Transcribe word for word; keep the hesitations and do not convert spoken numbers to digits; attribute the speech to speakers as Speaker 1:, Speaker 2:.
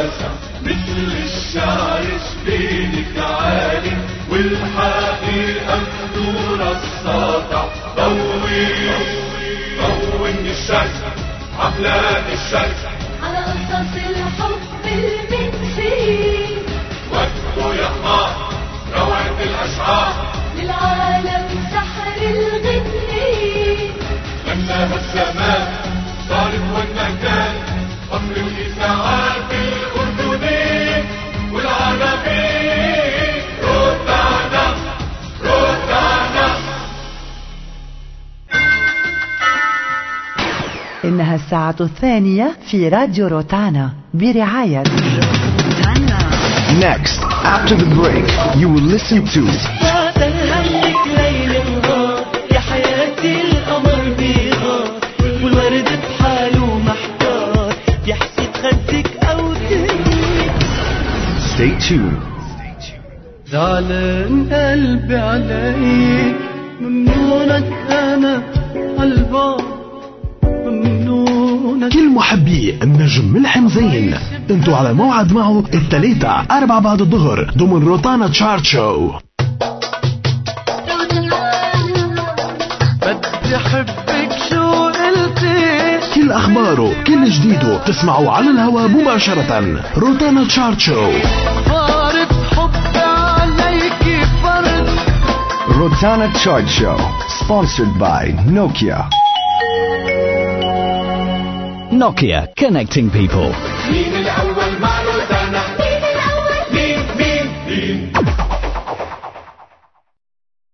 Speaker 1: واسع مثل الشعر جبينك عالي والحقيقة بدور الساطع. ضوي ضوي من الشرق عبلاد الشرق
Speaker 2: على قصص الحب المنسي
Speaker 1: وقته يا حمار روعة الأشعار
Speaker 2: للعالم سحر الغني.
Speaker 1: لما الزمان صارت والمكان أمر الإذاعات الأردني والعربي. روتانا روتانا.
Speaker 3: إنها الساعة الثانية في راديو روتانا برعاية
Speaker 4: Next, after the break, you will listen to
Speaker 5: يا حياتي القمر بيغار والورد بحاله محتار يحسد خدك أو تهنيك.
Speaker 4: Stay tuned.
Speaker 5: زعلان قلبي عليك ممنونك أنا عالبعد ممنونك.
Speaker 4: كل محبي النجم ملحم زين انتوا على موعد معه الثلاثة أربعة بعد الظهر ضمن روتانا تشارت شو.
Speaker 5: بدي أحبك شو قلتي.
Speaker 4: كل أخباره كل جديده تسمعوا على الهواء مباشرة. روتانا تشارت شو.
Speaker 5: فارد حب عليك فرد.
Speaker 4: Rotana Chart Show, sponsored by Nokia.
Speaker 6: Nokia, connecting people.
Speaker 1: مين الأول